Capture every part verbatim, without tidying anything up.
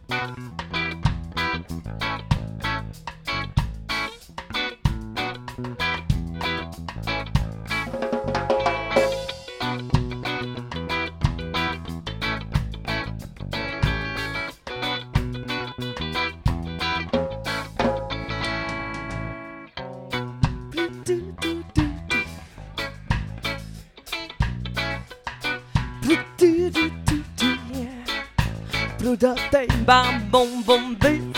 Bam boom boom beep.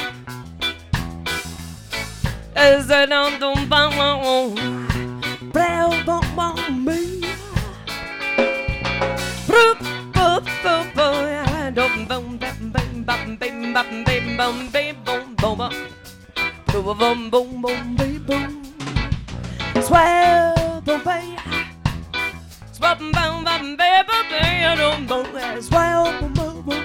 Is it on the bam boom? Bam boom boom beep. Boop boop boop boop. Boom boom bam bam bam bam bam bam bam bam boom boom boom. Boom boom boom boom beep boom. Swell boom beep. Swell boom bam bam bam bam boom. Swell boom boom boom.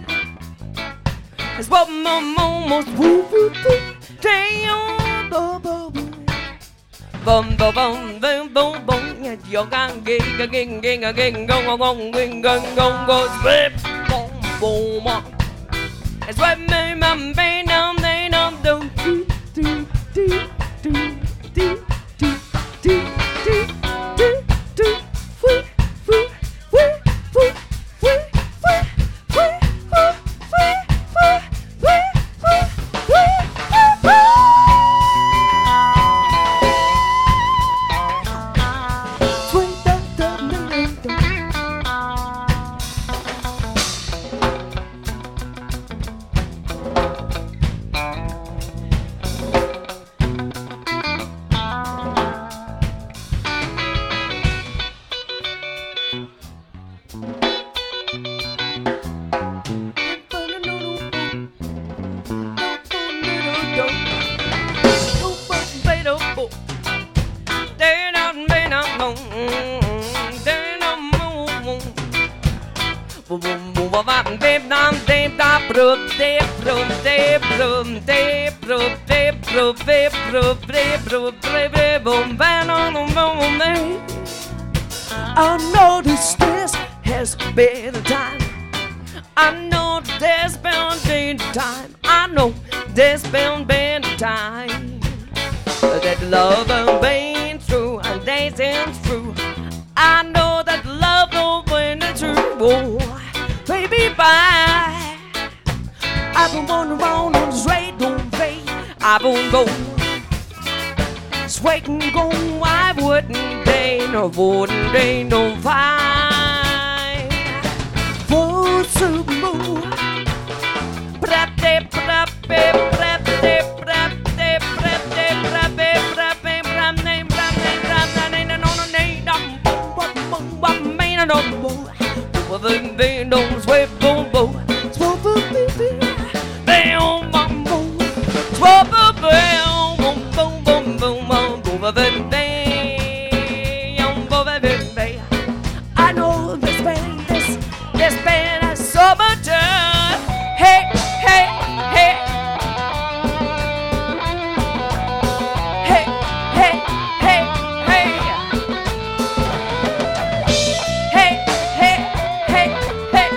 It's what my mom was woo woo woo. Damn, boom boom boom boom boom boom boom boom. Yeah, you're gonna get a ging ging a ging gong gong gong ging gong gong goes rip boom boom. It's what me my baby dum they dum dum do do do do do do do do do do. Woo woo woo woo woo woo woo woo. I know this, this has been a time. I know there's been a time. I know there's been been a time that love has been through and dancing through. I know that love will win the true. Oh, baby, bye. I've been running around on this radio bay. I've been going, sweating, going. I wouldn't day, no wouldn't day, no fine. What's the move? Prep, prep, prep, prep, prep, prep, prep, prep, prep, prep, prep, prep, name, name, name, name, no, no, name, no, boom, boom, boom, man, no, boom, boom, boom, don't sweat, boom, boom, swap, boom, boom, bam, boom, boom, swap, boom, boom, boom, boom, boom, boom, boom, boom, bam. I know this band, this, this band has so much time. Hey, hey, hey. Hey, hey, hey, hey. Hey, hey, hey, hey.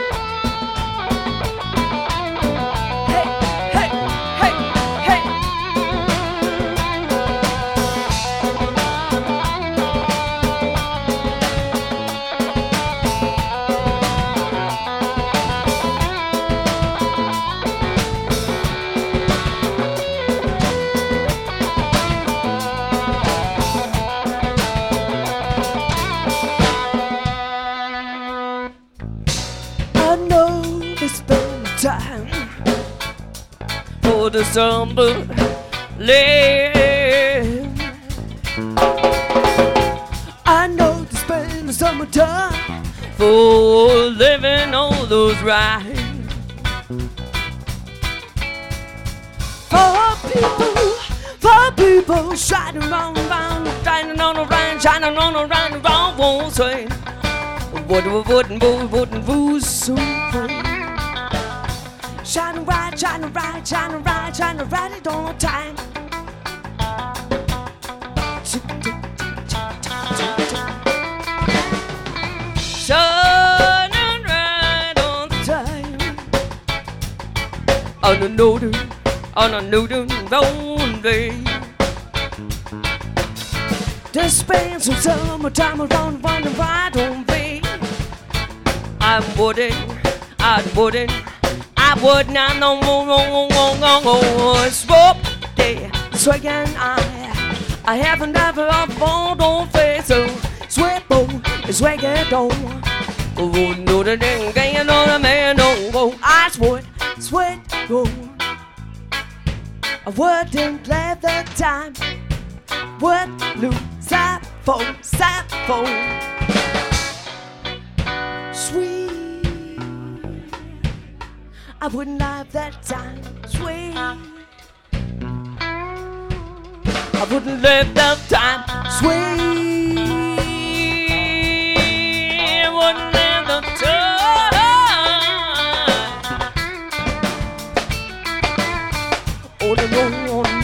Hey, hey, hey, hey. I know there's been a time for the summer land. I know there's been a summertime for living all those rides. For people, for people shining around, around, shining on around, shining on around the wrong won't say. Wouldn't, wouldn't, wouldn't, wouldn't, wouldn't, so shining right, shining right, shining right, shining right at all time. Shining right on time. on a noodle, on a noodle, lonely. The spend some summertime around, wondering why don't we? I wouldn't, I wouldn't, I would not, no, no, no, no, no, no, swoop there, swinging I, I haven't ever up on don't face, so sweat boom, swing it on. Oh, no, the dang, gang, on a man, no, go, I would, sweat go. I wouldn't let the time, would lose that phone, that phone. Sweet, I wouldn't lie that time, sweet. I wouldn't let that time, sweet. I wouldn't let the time. Oh, no, no, no, no.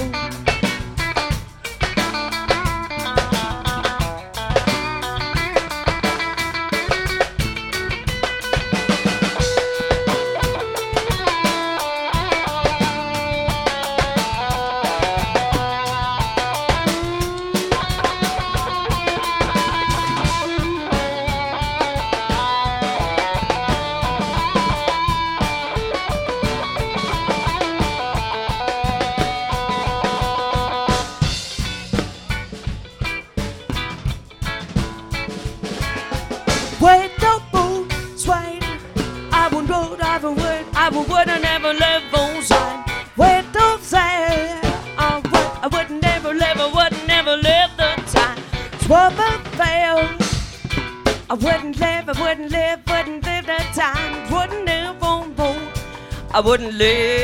Wait, don't move, sway. I won't road, I won't wait, I would never live on side. Wait, don't say I would, I would never live, I would never live the time. Swap and fail. I wouldn't live, I wouldn't live, wouldn't live the time. Wouldn't live on board. I wouldn't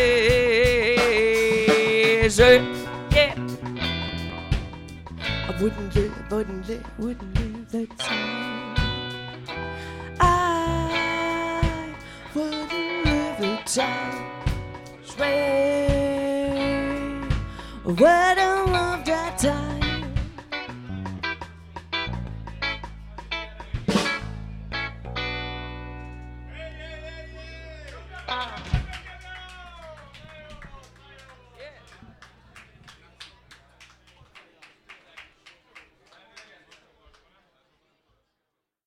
live, so, yeah. I wouldn't live, wouldn't live, wouldn't live the time. I wouldn't live the time. Swear, what